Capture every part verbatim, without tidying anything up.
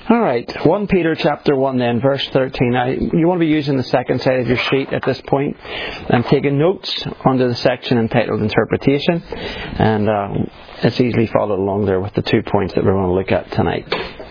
Alright, First Peter chapter one then, verse thirteen. Now, you want to be using the second side of your sheet at this point and taking notes under the section entitled Interpretation. And uh, it's easily followed along there with the two points that we're going to look at tonight.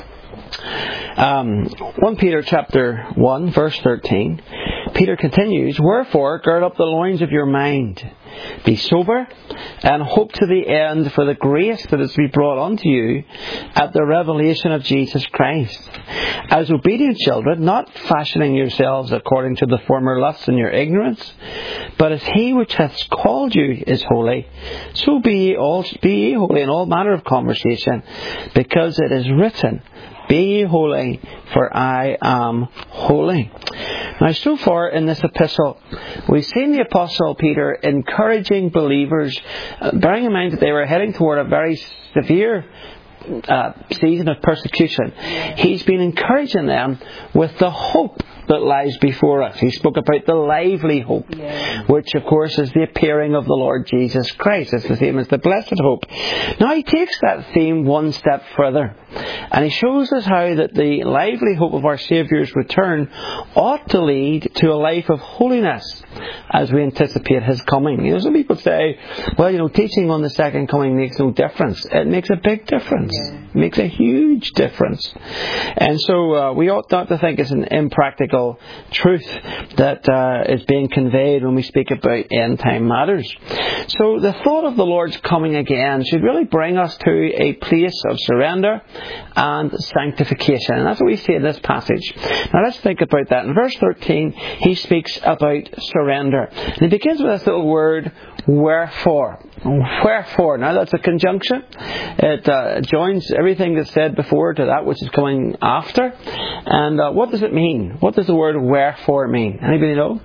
Um, First Peter chapter one, verse thirteen. Peter continues, "Wherefore, gird up the loins of your mind. Be sober, and hope to the end for the grace that is to be brought unto you at the revelation of Jesus Christ. As obedient children, not fashioning yourselves according to the former lusts in your ignorance, but as he which hath called you is holy, so be ye, all, be ye holy in all manner of conversation, because it is written, Be ye holy, for I am holy." Now, so far in this epistle, we've seen the Apostle Peter encouraging believers, uh, bearing in mind that they were heading toward a very severe uh, season of persecution. He's been encouraging them with the hope that lies before us. He spoke about the lively hope, yeah. which of course is the appearing of the Lord Jesus Christ. It's the same as the blessed hope. Now he takes that theme one step further, and he shows us how that the lively hope of our Saviour's return ought to lead to a life of holiness as we anticipate His coming. You know, some people say, well, you know, teaching on the second coming makes no difference. It makes a big difference. Yeah. It makes a huge difference. And so uh, we ought not to think it's an impractical truth that uh, is being conveyed when we speak about end time matters. So the thought of the Lord's coming again should really bring us to a place of surrender and sanctification. And that's what we see in this passage. Now let's think about that. In verse thirteen, he speaks about surrender. And he begins with this little word, wherefore. Wherefore. Now that's a conjunction. It uh, joins everything that's said before to that which is coming after. And uh, what does it mean? What does the word wherefore mean? Anybody know?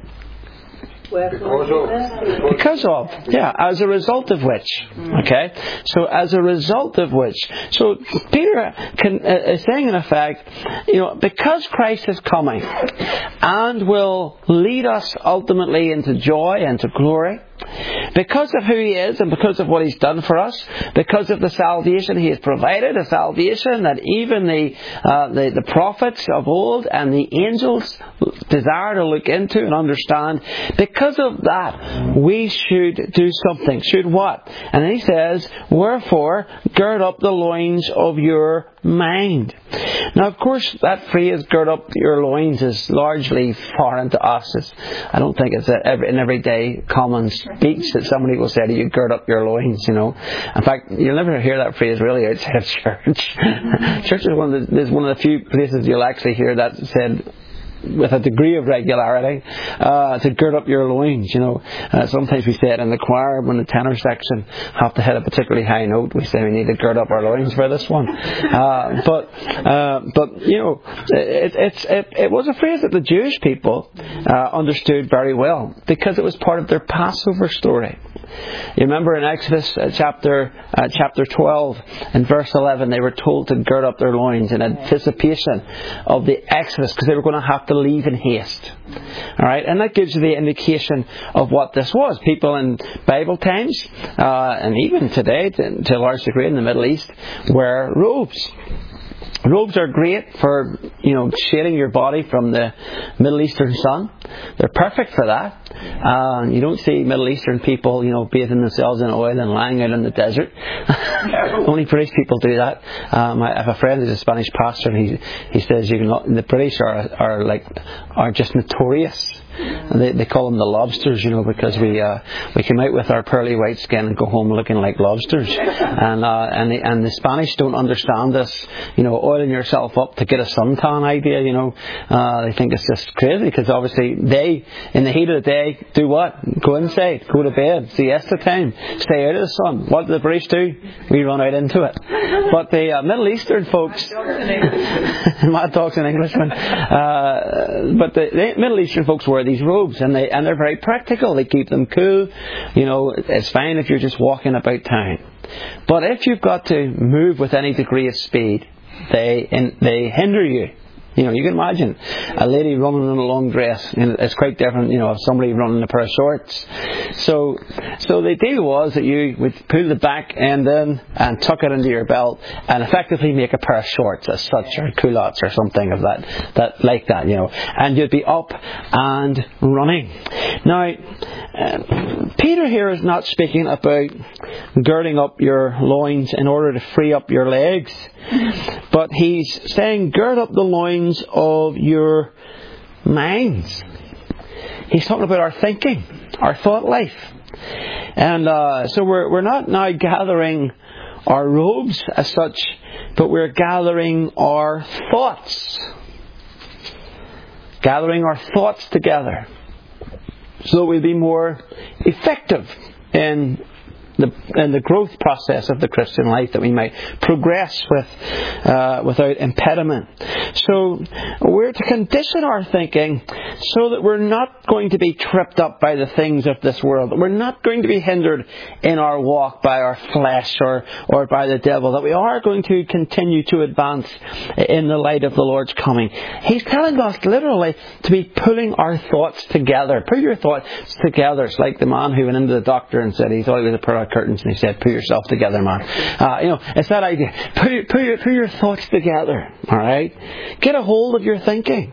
Because of. Because of. Yeah, as a result of which. Okay? So as a result of which. So Peter can, uh, is saying in effect, you know, because Christ is coming and will lead us ultimately into joy and to glory, because of who He is and because of what He's done for us, because of the salvation He has provided, a salvation that even the, uh, the the prophets of old and the angels desire to look into and understand, because of that we should do something. Should what? And then he says, "Wherefore, gird up the loins of your mind." Now, of course, that phrase, "gird up your loins," is largely foreign to us. It's, I don't think it's a, an everyday common speech that somebody will say to you, "gird up your loins," you know. In fact, you'll never hear that phrase really outside of church. Church is one of the, is one of the few places you'll actually hear that said with a degree of regularity, uh, to gird up your loins, you know. Uh, sometimes we say it in the choir when the tenor section have to hit a particularly high note. We say we need to gird up our loins for this one. Uh, but, uh, but you know, it, it's, it, it was a phrase that the Jewish people uh, understood very well because it was part of their Passover story. You remember in Exodus uh, chapter uh, chapter twelve and verse eleven, they were told to gird up their loins in anticipation of the Exodus because they were going to have to leave in haste. All right, and that gives you the indication of what this was. People in Bible times, uh, and even today, to, to a large degree in the Middle East, wear robes. Robes are great for, you know, shading your body from the Middle Eastern sun. They're perfect for that. Uh, you don't see Middle Eastern people, you know, bathing themselves in oil and lying out in the desert. Only British people do that. Um, I have a friend who's a Spanish pastor, and he he says you can, the British are are like are just notorious. And they, they call them the lobsters, you know, because we uh, we come out with our pearly white skin and go home looking like lobsters. And uh, and the, and the Spanish don't understand this, you know, oiling yourself up to get a suntan idea, you know. Uh, they think it's just crazy because obviously they, in the heat of the day, do what? Go inside, go to bed, siesta time, stay out of the sun. What do the British do? We run out into it. But the uh, Middle Eastern folks, mad dogs and Englishmen, uh, but the, the Middle Eastern folks wear these robes, and they and they're very practical. They keep them cool. You know, it's fine if you're just walking about town. But if you've got to move with any degree of speed, they in, they hinder you. You know, you can imagine a lady running in a long dress. And it's quite different, you know, if somebody running in a pair of shorts. So, so the deal was that you would pull the back end in and tuck it into your belt and effectively make a pair of shorts as such, or culottes or something of that, that like that, you know. And you'd be up and running. Now, uh, Peter here is not speaking about girding up your loins in order to free up your legs, but he's saying gird up the loins of your minds. He's talking about our thinking, our thought life. And uh, so we're we're not now gathering our robes as such, but we're gathering our thoughts. Gathering our thoughts together so that we'll be more effective in the in the growth process of the Christian life, that we might progress with uh, without impediment. So we're to condition our thinking so that we're not going to be tripped up by the things of this world. We're not going to be hindered in our walk by our flesh or, or by the devil. That we are going to continue to advance in the light of the Lord's coming. He's telling us literally to be pulling our thoughts together. Put your thoughts together. It's like the man who went into the doctor and said he thought he was a pair of curtains, and he said, "Put yourself together, man." Uh, you know, it's that idea. Put, put, your, put your thoughts together. All right, get a hold of your thinking.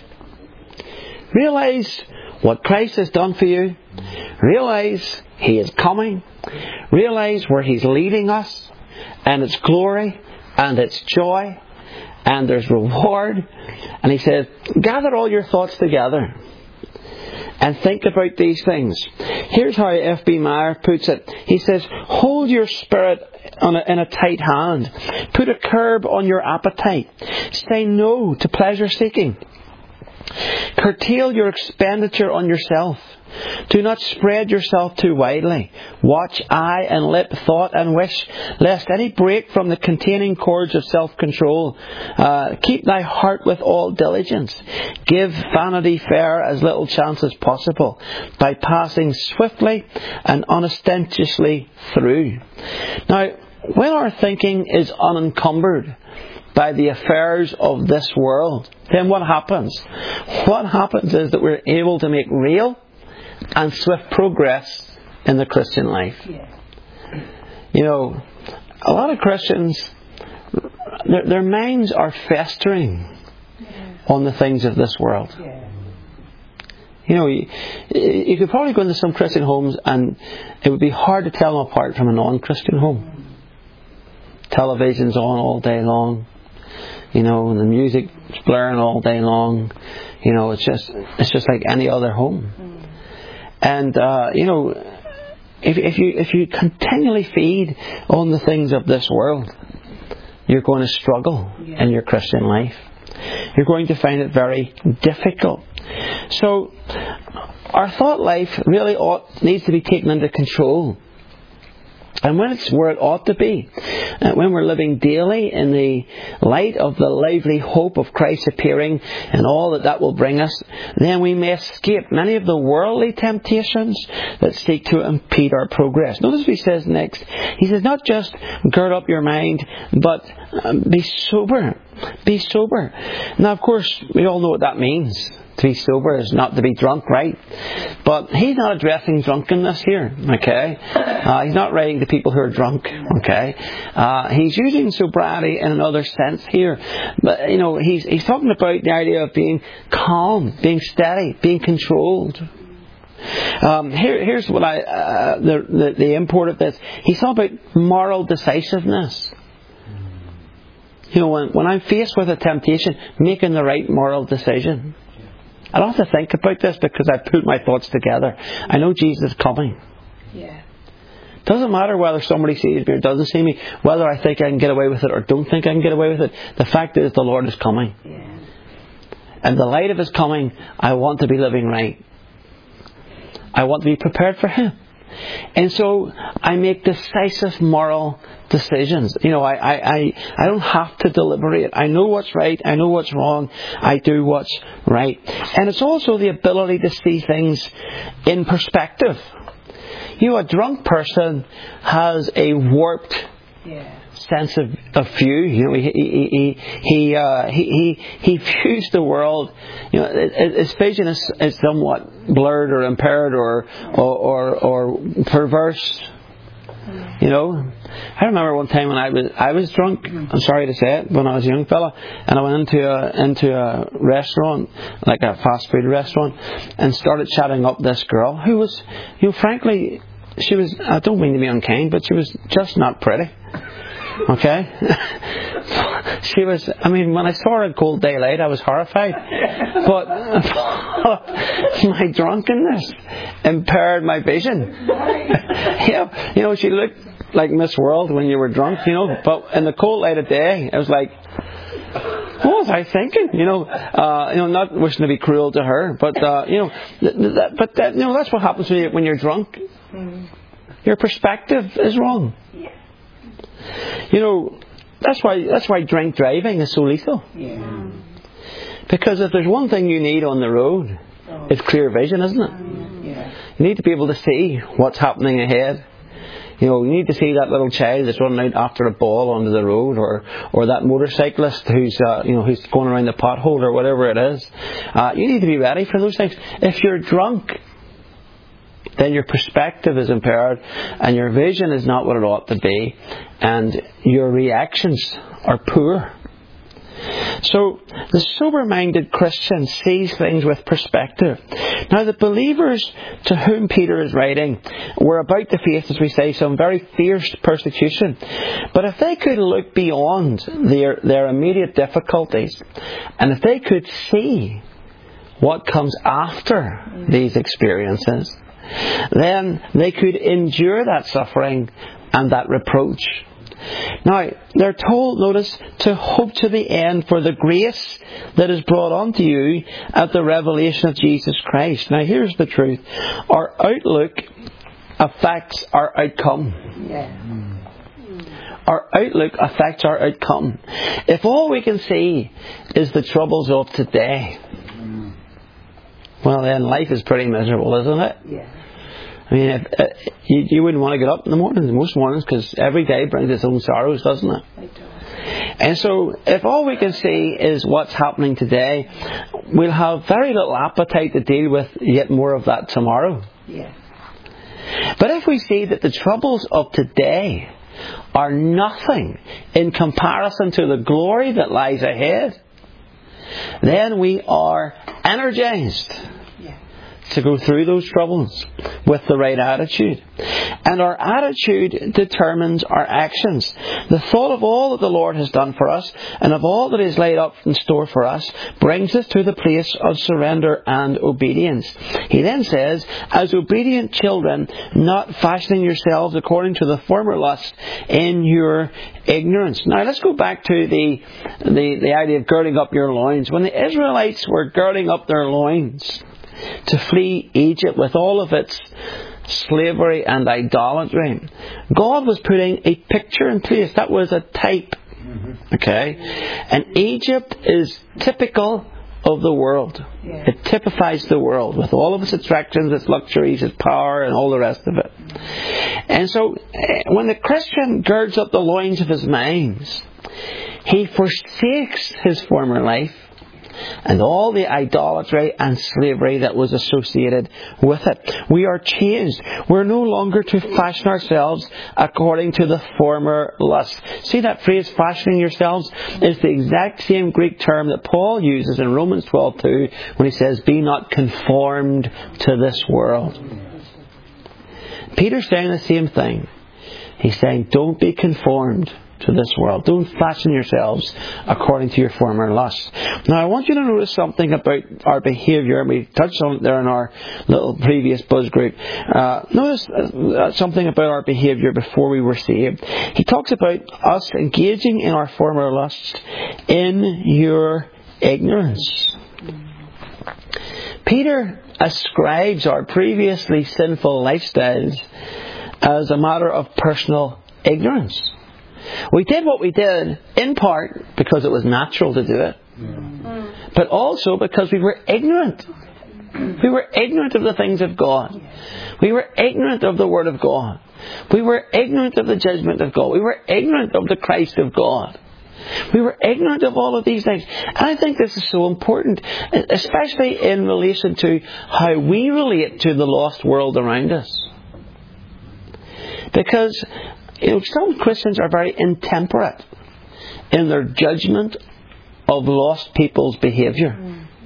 Realize what Christ has done for you. Realize He is coming. Realize where He's leading us, and its glory and its joy, and there's reward. And He says, gather all your thoughts together and think about these things. Here's how F B Meyer puts it. He says, hold your spirit on a, in a tight hand. Put a curb on your appetite. Say no to pleasure seeking. Curtail your expenditure on yourself. Do not spread yourself too widely. Watch eye and lip, thought and wish, lest any break from the containing cords of self-control. Uh, keep thy heart with all diligence. Give vanity fair as little chance as possible, by passing swiftly and unostentatiously through. Now, when our thinking is unencumbered by the affairs of this world, then what happens? What happens is that we're able to make real and swift progress in the Christian life. Yeah. You know, a lot of Christians, their, their minds are festering yeah. on the things of this world. Yeah. You know, you, you could probably go into some Christian homes and it would be hard to tell them apart from a non-Christian home. Television's on all day long. You know, and the music's blaring all day long. You know, it's just it's just like any other home. Mm. And uh, you know, if if you if you continually feed on the things of this world, you're going to struggle yeah. in your Christian life. You're going to find it very difficult. So, our thought life really ought needs to be taken under control. And when it's where it ought to be, uh, when we're living daily in the light of the lively hope of Christ appearing and all that that will bring us, then we may escape many of the worldly temptations that seek to impede our progress. Notice what he says next. He says, not just gird up your mind, but um, be sober. Be sober. Now, of course, we all know what that means. To be sober is not to be drunk, right? But he's not addressing drunkenness here, okay? Uh, he's not writing to people who are drunk, okay? Uh, he's using sobriety in another sense here. But, you know, he's he's talking about the idea of being calm, being steady, being controlled. Um, here, here's what I uh, the, the the import of this. He's talking about moral decisiveness. You know, when when I'm faced with a temptation, making the right moral decision. I don't have to think about this because I've put my thoughts together. I know Jesus is coming. Yeah. Doesn't matter whether somebody sees me or doesn't see me, whether I think I can get away with it or don't think I can get away with it. The fact is the Lord is coming. Yeah. And the light of His coming, I want to be living right. I want to be prepared for Him. And so I make decisive moral decisions. You know, I, I, I, I don't have to deliberate. I know what's right. I know what's wrong. I do what's right. And it's also the ability to see things in perspective. You know, a drunk person has a warped Yeah. Sense of, of view. You know, he he he he, uh, he he he views the world. You know, his vision is, is somewhat blurred or impaired or or or, or perverse. You know, I remember one time when I was I was drunk. I'm sorry to say it, when I was a young fella, and I went into a into a restaurant, like a fast food restaurant, and started chatting up this girl who was, you know, frankly, she was. I don't mean to be unkind, but she was just not pretty. Okay, she was. I mean, when I saw her in cold daylight, I was horrified. But my drunkenness impaired my vision. Yeah, you know, she looked like Miss World when you were drunk. You know, but in the cold light of day, I was like, what was I thinking? You know, uh, you know, not wishing to be cruel to her, but uh, you know, th- th- that, but that, you know, that's what happens when, you, when you're drunk. Your perspective is wrong. You know, that's why that's why drink driving is so lethal. Yeah. Because if there's one thing you need on the road, it's clear vision, isn't it? Yeah. You need to be able to see what's happening ahead. You know, you need to see that little child that's running out after a ball onto the road, or, or that motorcyclist who's uh, you know who's going around the pothole or whatever it is. Uh, you need to be ready for those things. If you're drunk, then your perspective is impaired and your vision is not what it ought to be, and your reactions are poor. So the sober-minded Christian sees things with perspective. Now, the believers to whom Peter is writing were about to face, as we say, some very fierce persecution. But if they could look beyond their, their immediate difficulties, and if they could see what comes after these experiences, then they could endure that suffering and that reproach. Now, they're told, notice, to hope to the end for the grace that is brought unto you at the revelation of Jesus Christ. Now, here's the truth. Our outlook affects our outcome. Yeah. Our outlook affects our outcome. If all we can see is the troubles of today, well, then life is pretty miserable, isn't it? Yeah. I mean, if, uh, you, you wouldn't want to get up in the mornings, most mornings, because every day brings its own sorrows, doesn't it? I do. And so, if all we can see is what's happening today, we'll have very little appetite to deal with yet more of that tomorrow. Yeah. But if we see that the troubles of today are nothing in comparison to the glory that lies ahead, then we are energized to go through those troubles with the right attitude. And our attitude determines our actions. The thought of all that the Lord has done for us and of all that is laid up in store for us brings us to the place of surrender and obedience. He then says, as obedient children, not fashioning yourselves according to the former lust in your ignorance. Now let's go back to the, the, the idea of girding up your loins. When the Israelites were girding up their loins to flee Egypt with all of its slavery and idolatry, God was putting a picture in place. That was a type. Okay? And Egypt is typical of the world. Yeah. It typifies the world with all of its attractions, its luxuries, its power, and all the rest of it. And so, when the Christian girds up the loins of his mind, he forsakes his former life and all the idolatry and slavery that was associated with it. We are changed. We're no longer to fashion ourselves according to the former lust. See that phrase, fashioning yourselves, is the exact same Greek term that Paul uses in Romans twelve two when he says, be not conformed to this world. Peter's saying the same thing. He's saying, don't be conformed to this world. Don't fashion yourselves according to your former lusts. Now, I want you to notice something about our behaviour, and we touched on it there in our little previous buzz group. Uh, notice uh, something about our behaviour before we were saved. He talks about us engaging in our former lusts in your ignorance. Peter ascribes our previously sinful lifestyles as a matter of personal ignorance. We did what we did, in part, because it was natural to do it. Yeah. But also because we were ignorant. We were ignorant of the things of God. We were ignorant of the Word of God. We were ignorant of the judgment of God. We were ignorant of the Christ of God. We were ignorant of all of these things. And I think this is so important, especially in relation to how we relate to the lost world around us. Because, you know, some Christians are very intemperate in their judgment of lost people's behaviour.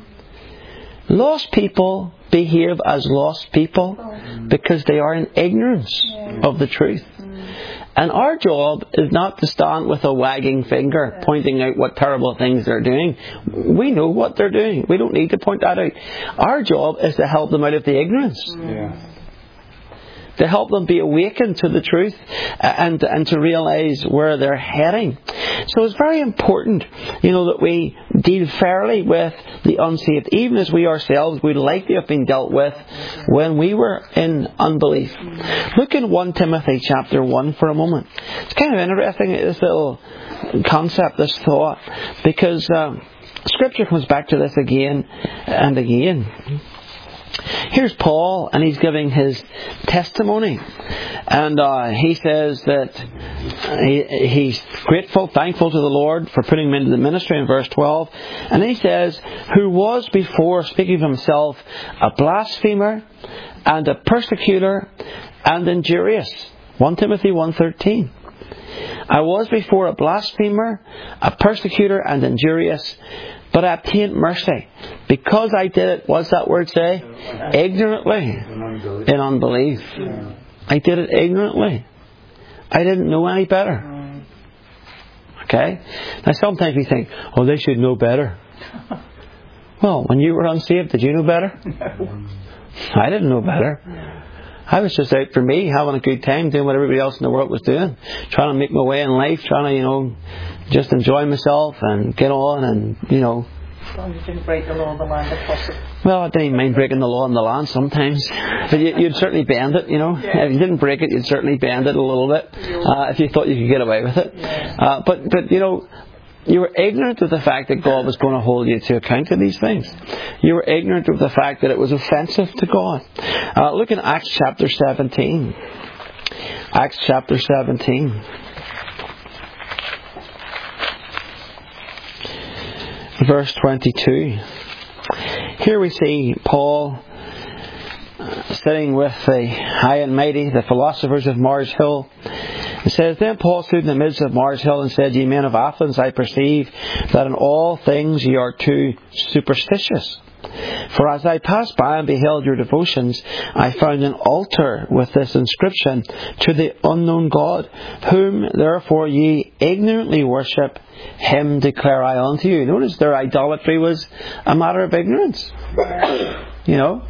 Lost people behave as lost people because they are in ignorance of the truth. And our job is not to stand with a wagging finger pointing out what terrible things they're doing. We know what they're doing. We don't need to point that out. Our job is to help them out of the ignorance. Yeah. To help them be awakened to the truth and, and to realise where they're heading. So it's very important, you know, that we deal fairly with the unsaved, even as we ourselves would likely have been dealt with when we were in unbelief. Look in First Timothy chapter one for a moment. It's kind of interesting, this little concept, this thought, because um, Scripture comes back to this again and again. Here's Paul, and he's giving his testimony. And uh, he says that he, he's grateful, thankful to the Lord for putting him into the ministry in verse twelve. And he says, who was before, speaking of himself, a blasphemer and a persecutor and injurious. First Timothy one thirteen. I was before a blasphemer, a persecutor and injurious, but I obtained mercy, because I did it, what's that word say? Ignorantly. In unbelief. I did it ignorantly. I didn't know any better. Okay? Now sometimes we think, oh, they should know better. Well, when you were unsaved, did you know better? I didn't know better. I was just out for me, having a good time, doing what everybody else in the world was doing. Trying to make my way in life, trying to, you know, just enjoy myself and get on and, you know. As long as you didn't break the law of the land if possible. Well, I didn't even mind breaking the law in the land sometimes. But you, you'd certainly bend it, you know. Yeah. If you didn't break it, you'd certainly bend it a little bit. Uh, if you thought you could get away with it. Yeah. Uh, but, but, you know, you were ignorant of the fact that God was going to hold you to account of these things. You were ignorant of the fact that it was offensive to God. Uh, look in Acts chapter seventeen. Acts chapter seventeen. Verse twenty-two. Here we see Paul uh, sitting with the high and mighty, the philosophers of Mars Hill. It says, then Paul stood in the midst of Mars Hill and said, ye men of Athens, I perceive that in all things ye are too superstitious. For as I passed by and beheld your devotions, I found an altar with this inscription, to the unknown God, whom therefore ye ignorantly worship, him declare I unto you. Notice their idolatry was a matter of ignorance. You know?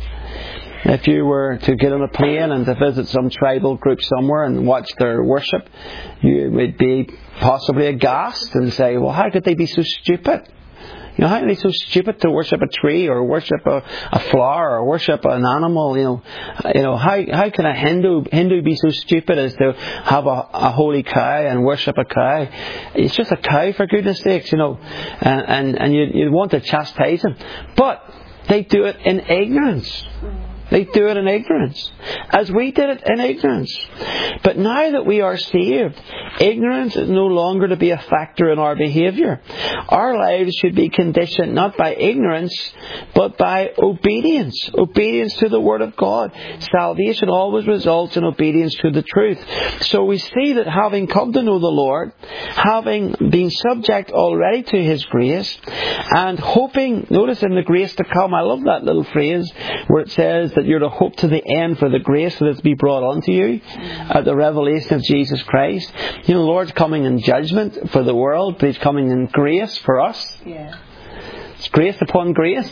If you were to get on a plane and to visit some tribal group somewhere and watch their worship, you would be possibly aghast and say, well, how could they be so stupid? You know, how are they so stupid to worship a tree or worship a, a flower or worship an animal? You know, you know how how can a Hindu Hindu be so stupid as to have a, a holy cow and worship a cow? It's just a cow, for goodness sakes, you know, and and, and you you want to chastise them, but they do it in ignorance. They do it in ignorance, as we did it in ignorance. But now that we are saved, ignorance is no longer to be a factor in our behaviour. Our lives should be conditioned not by ignorance, but by obedience. Obedience to the Word of God. Salvation always results in obedience to the truth. So we see that having come to know the Lord, having been subject already to His grace, and hoping, notice in the grace to come, I love that little phrase where it says that you're to hope to the end for the grace that is to be brought unto you at the revelation of Jesus Christ. You know, the Lord's coming in judgment for the world, but He's coming in grace for us. Yeah. It's grace upon grace.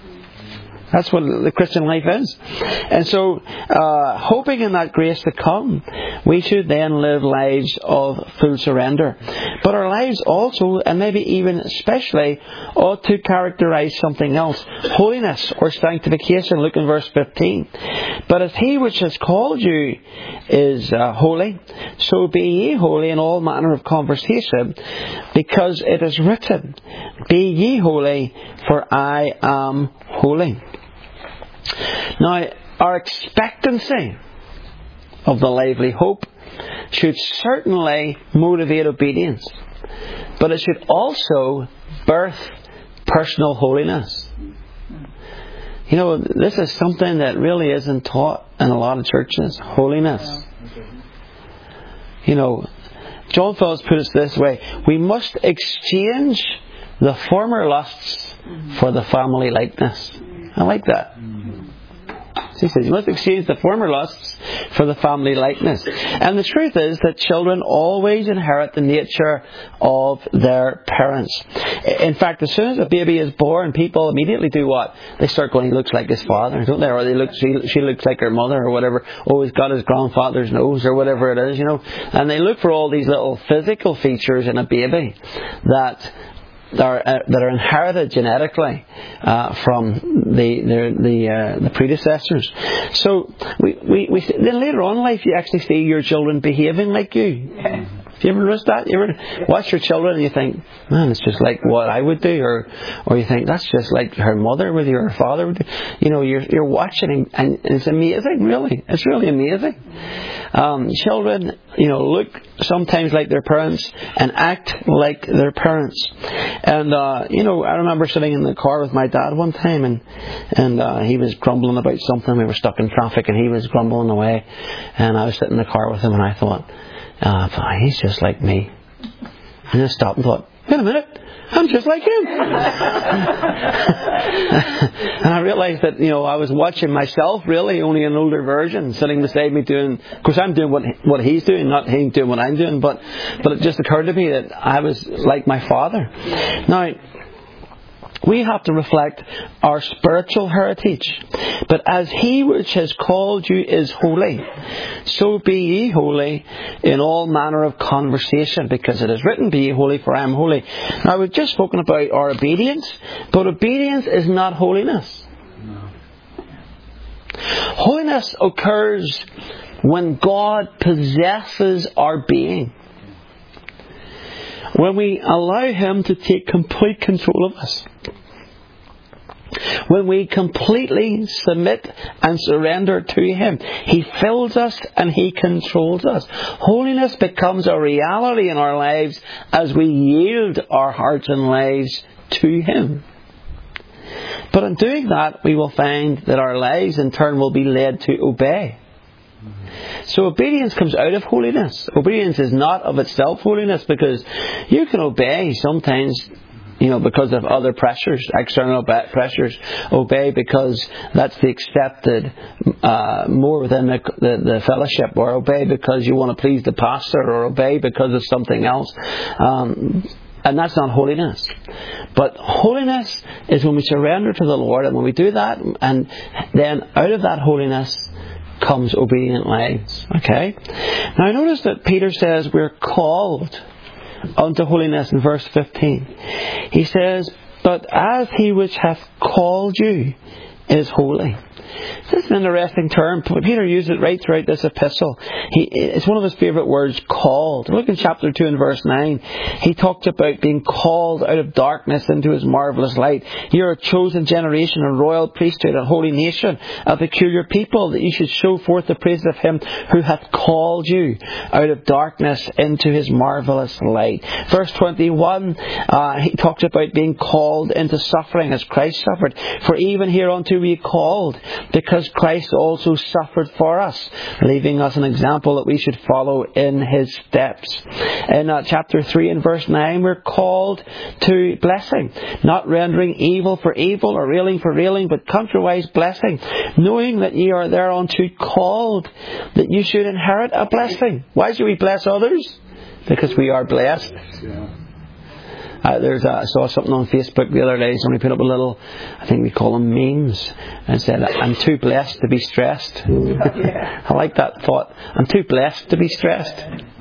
That's what the Christian life is. And so, uh, hoping in that grace to come, we should then live lives of full surrender. But our lives also, and maybe even especially, ought to characterize something else. Holiness or sanctification. Look in verse fifteen. But as He which has called you is uh, holy, so be ye holy in all manner of conversation, because it is written, be ye holy, for I am holy. Now, our expectancy of the lively hope should certainly motivate obedience. But it should also birth personal holiness. You know, this is something that really isn't taught in a lot of churches. Holiness. You know, John Phillips put it this way: we must exchange the former lusts for the family likeness. I like that. He says you must exchange the former lusts for the family likeness. And the truth is that children always inherit the nature of their parents. In fact, as soon as a baby is born, people immediately do what? They start going, he looks like his father, don't they? Or they look, she, she looks like her mother or whatever. Oh, he's got his grandfather's nose or whatever it is, you know. And they look for all these little physical features in a baby that Are, uh, that are inherited genetically uh, from the the the, uh, the predecessors. So we, we, we then later on in life you actually see your children behaving like you. Yeah. Have you ever noticed that? You ever watch your children and you think, man, it's just like what I would do, or or you think that's just like her mother would do, or her father would do. You know, you're you're watching and it's amazing. Really, it's really amazing. Um, children, you know, look sometimes like their parents and act like their parents. And uh, you know, I remember sitting in the car with my dad one time, and and uh, he was grumbling about something. We were stuck in traffic, and he was grumbling away, and I was sitting in the car with him, and I thought, uh, he's just like me. And I stopped and thought, wait a minute, I'm just like him. And I realised that, you know, I was watching myself, really, only an older version, sitting beside me doing, of course I'm doing what what he's doing, not him doing what I'm doing, but, but it just occurred to me that I was like my father. Now, we have to reflect our spiritual heritage. But as he which has called you is holy, so be ye holy in all manner of conversation, because it is written, be ye holy, for I am holy. Now, we've just spoken about our obedience, but obedience is not holiness. No. Holiness occurs when God possesses our being. When we allow him to take complete control of us. When we completely submit and surrender to him, he fills us and he controls us. Holiness becomes a reality in our lives as we yield our hearts and lives to him. But in doing that, we will find that our lives in turn will be led to obey. So obedience comes out of holiness. Obedience is not of itself holiness, because you can obey sometimes, you know, because of other pressures, external pressures. Obey because that's the accepted uh, more within the, the, the fellowship, or obey because you want to please the pastor, or obey because of something else. Um, and that's not holiness. But holiness is when we surrender to the Lord, and when we do that, and then out of that holiness comes obedient lives. Okay? Now notice that Peter says we're called unto holiness in verse fifteen. He says, but as he which hath called you is holy. This is an interesting term. Peter used it right throughout this epistle. He, it's one of his favourite words, called. Look in chapter two and verse nine. He talked about being called out of darkness into his marvellous light. You're a chosen generation, a royal priesthood, a holy nation, a peculiar people, that you should show forth the praises of him who hath called you out of darkness into his marvellous light. Verse twenty-one, uh, he talks about being called into suffering as Christ suffered. For even hereunto we are called, because Christ also suffered for us, leaving us an example that we should follow in his steps. In uh, chapter three and verse nine, we're called to blessing, not rendering evil for evil or railing for railing, but contrariwise blessing, knowing that ye are thereunto called, that you should inherit a blessing. Why should we bless others? Because we are blessed. Yeah. Uh, there's a, I saw something on Facebook the other day. Somebody put up a little, I think we call them memes, and said, I'm too blessed to be stressed. Yeah. I like that thought. I'm too blessed to be stressed.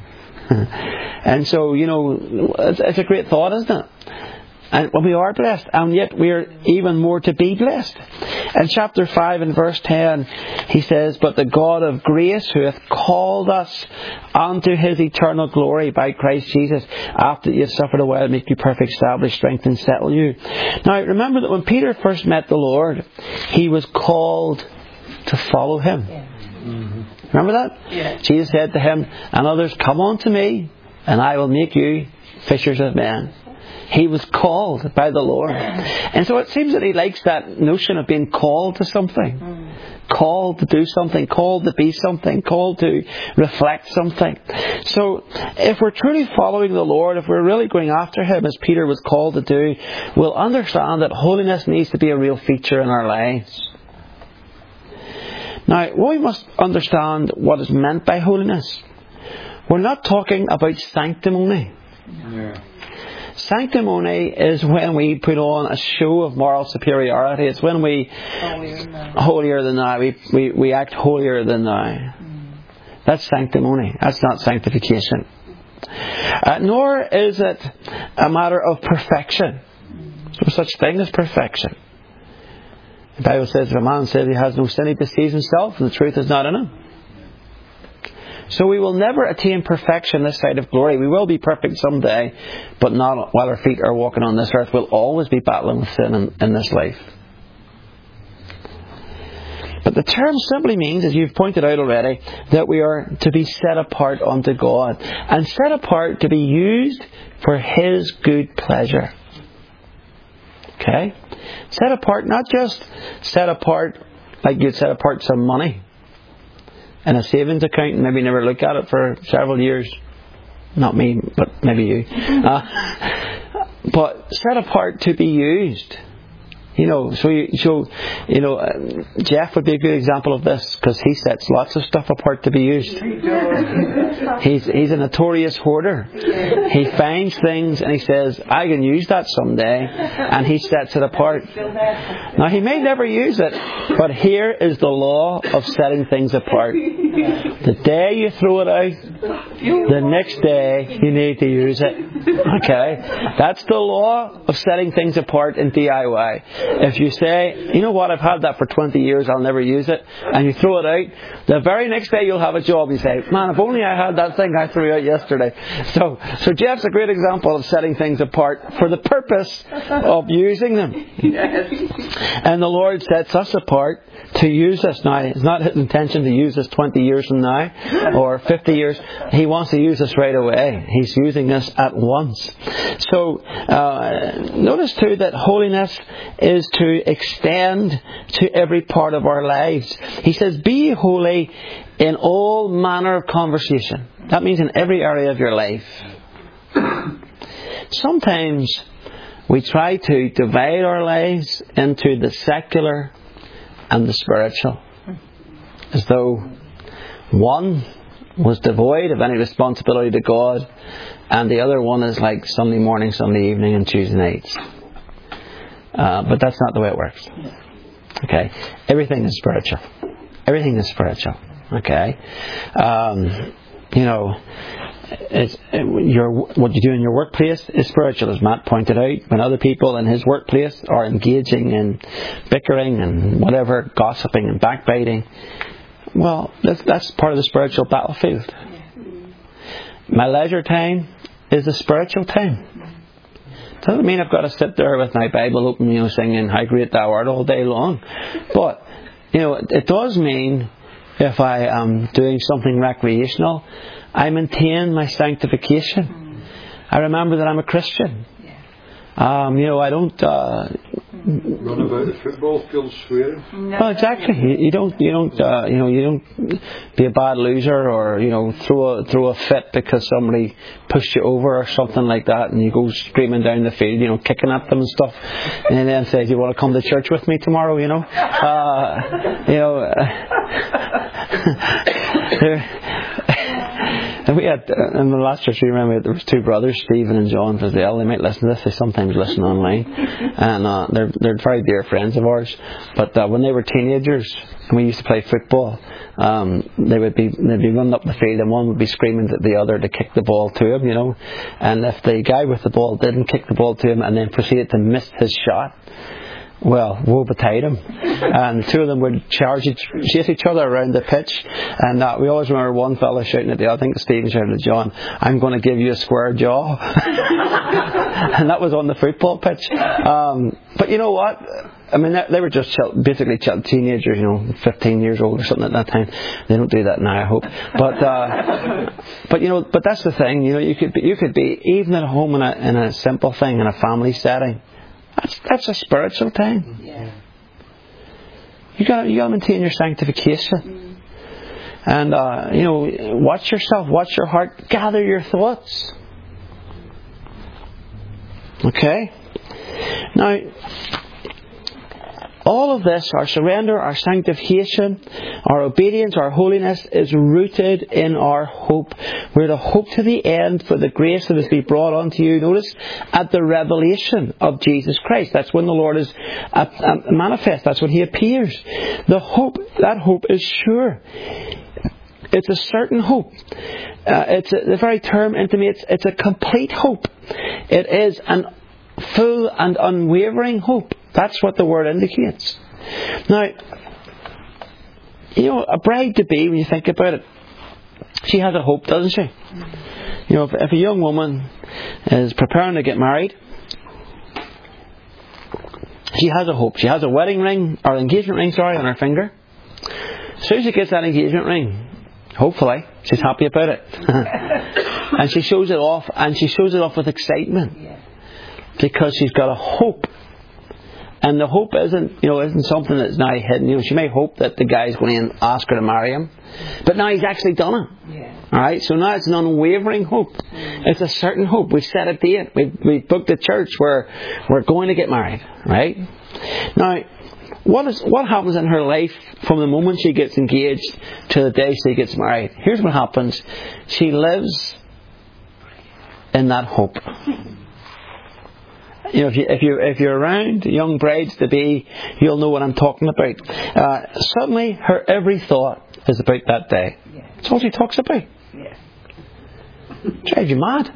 And so, you know, it's, it's a great thought, isn't it? And well, we are blessed, and yet we are even more to be blessed. In chapter five and verse ten, he says, but the God of grace, who hath called us unto his eternal glory by Christ Jesus, after you have suffered a while, make you perfect, establish, strengthen, settle you. Now remember that when Peter first met the Lord, he was called to follow him. Mm-hmm. Remember that? Yeah. Jesus said to him and others, "Come unto me, and I will make you fishers of men." He was called by the Lord. And so it seems that he likes that notion of being called to something. Mm. Called to do something, called to be something, called to reflect something. So if we're truly following the Lord, if we're really going after Him as Peter was called to do, we'll understand that holiness needs to be a real feature in our lives. Now, we must understand what is meant by holiness. We're not talking about sanctimony. Yeah. Sanctimony is when we put on a show of moral superiority. It's when we holier than thou. Holier than thou. We, we, we act holier than thou. Mm. That's sanctimony. That's not sanctification. Uh, nor is it a matter of perfection. There's no such thing as perfection. The Bible says if a man says he has no sin, he deceives himself, and the truth is not in him. So we will never attain perfection this side of glory. We will be perfect someday, but not while our feet are walking on this earth. We'll always be battling with sin in, in this life. But the term simply means, as you've pointed out already, that we are to be set apart unto God. And set apart to be used for His good pleasure. Okay? Set apart, not just set apart like you'd set apart some money in a savings account and maybe never look at it for several years. Not me, but maybe you. Uh, but set apart to be used. You know, so, you, so you know, uh, Jeff would be a good example of this because he sets lots of stuff apart to be used. He's he's a notorious hoarder. He finds things and he says, "I can use that someday," and he sets it apart. Now he may never use it, but here is the law of setting things apart. The day you throw it out, the next day you need to use it. Okay, that's the law of setting things apart in D I Y. If you say, "You know what, I've had that for twenty years, I'll never use it," and you throw it out, the very next day you'll have a job. You say, "Man, if only I had that thing I threw out yesterday." So, so Jeff's a great example of setting things apart for the purpose of using them. Yes. And the Lord sets us apart to use us now. It's not His intention to use us twenty years from now or fifty years. He wants to use us right away. He's using us at once. So, uh, notice too that holiness is to extend to every part of our lives. He says, "Be holy in all manner of conversation." That means in every area of your life. Sometimes we try to divide our lives into the secular and the spiritual, as though one was devoid of any responsibility to God and the other one is like Sunday morning, Sunday evening and Tuesday nights. Uh, but that's not the way it works. Okay, everything is spiritual. Everything is spiritual. Okay, um, you know, it's, your what you do in your workplace is spiritual, as Matt pointed out. When other people in his workplace are engaging in bickering and whatever, gossiping and backbiting, well, that's, that's part of the spiritual battlefield. My leisure time is a spiritual time. Doesn't mean I've got to sit there with my Bible open, you know, singing "How Great Thou Art" all day long. But, you know, it, it does mean if I am doing something recreational, I maintain my sanctification. I remember that I'm a Christian. Um, you know, I don't uh, run about the football field swearing. Well, exactly. You, you don't, you don't, uh, you know, you don't be a bad loser or you know throw a throw a fit because somebody pushed you over or something like that, and you go screaming down the field, you know, kicking at them and stuff, and then say, "Do you want to come to church with me tomorrow?" You know, uh, you know. Uh, And we had, uh, in the last church we remember, there was two brothers, Stephen and John Fazell. They might listen to this. They sometimes listen online. And uh, they're they're very dear friends of ours. But uh, when they were teenagers, and we used to play football, um, they would be they'd be running up the field, and one would be screaming at the other to kick the ball to him, you know. And if the guy with the ball didn't kick the ball to him and then proceeded to miss his shot, well, woe betide him. And the two of them would charge each, chase each other around the pitch. And uh, we always remember one fella shouting at the other, I think Stephen shouted at John, "I'm going to give you a square jaw." and that was on the football pitch. Um, but you know what? I mean, they were just chill, basically chill teenagers, you know, fifteen years old or something at that time. They don't do that now, I hope. But, uh, but you know, but that's the thing. You know, you could be, you could be even at home in a in a simple thing in a family setting. That's that's a spiritual thing. Yeah. You got you got to maintain your sanctification, mm. and uh, you know, watch yourself, watch your heart, gather your thoughts. Okay. Now, all of this, our surrender, our sanctification, our obedience, our holiness, is rooted in our hope. We're to hope to the end for the grace that is to be brought unto you. Notice, at the revelation of Jesus Christ. That's when the Lord is uh, uh, manifest. That's when He appears. The hope, that hope is sure. It's a certain hope. Uh, it's a, the very term intimates it's a complete hope. It is an full and unwavering hope. That's what the word indicates. Now, you know, a bride-to-be, when you think about it, she has a hope, doesn't she? You know, if, if a young woman is preparing to get married, she has a hope. She has a wedding ring, or engagement ring, sorry, on her finger. As soon as she gets that engagement ring, hopefully, she's happy about it. And she shows it off, and she shows it off with excitement. Because she's got a hope. And the hope isn't, you know, isn't something that's now hidden. You know, she may hope that the guy's going to ask her to marry him, but now he's actually done it. Yeah. All right. So now it's an unwavering hope. Mm. It's a certain hope. We've set a date. We've, we've booked a church where we're going to get married. Right. Now, what is what happens in her life from the moment she gets engaged to the day she gets married? Here's what happens. She lives in that hope. You know, if you if you if you're around young brides to be, you'll know what I'm talking about. Uh, suddenly, her every thought is about that day. Yeah. That's all she talks about. Yeah. Drives you mad.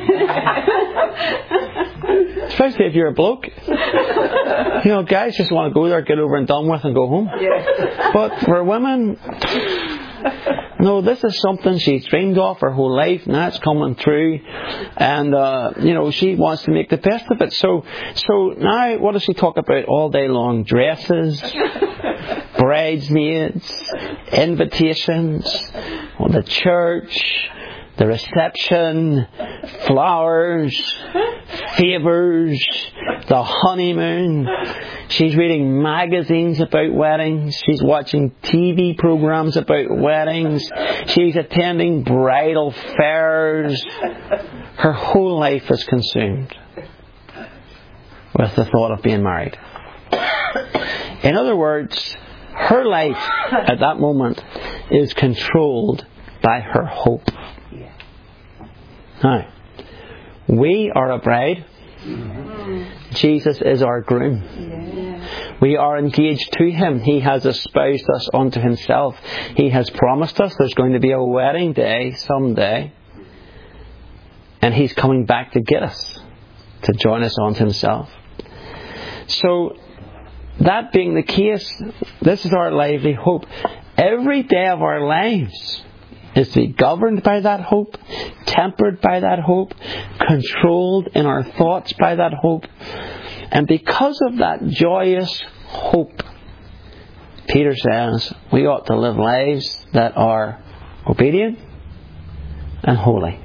Especially if you're a bloke. You know, guys just want to go there, get over and done with, and go home. Yeah. But for women, no, this is something she's dreamed of her whole life, and that's coming true. And, uh, you know, she wants to make the best of it. So, so now, what does she talk about all day long? Dresses, bridesmaids, invitations, well, the church, the reception, flowers, favours, the honeymoon. She's reading magazines about weddings. She's watching T V programmes about weddings. She's attending bridal fairs. Her whole life is consumed with the thought of being married. In other words, her life at that moment is controlled by her hope. Now, we are a bride. Jesus is our groom. We are engaged to Him. He has espoused us unto Himself. He has promised us there's going to be a wedding day someday. And He's coming back to get us, to join us unto Himself. So, that being the case, this is our lively hope. Every day of our lives is to be governed by that hope, tempered by that hope, controlled in our thoughts by that hope. And because of that joyous hope, Peter says we ought to live lives that are obedient and holy.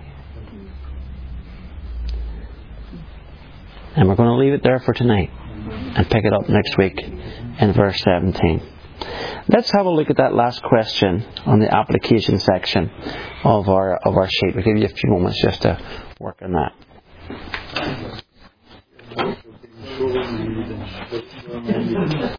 And we're going to leave it there for tonight and pick it up next week in verse seventeen. Let's have a look at that last question on the application section of our of our sheet. We'll give you a few moments just to work on that.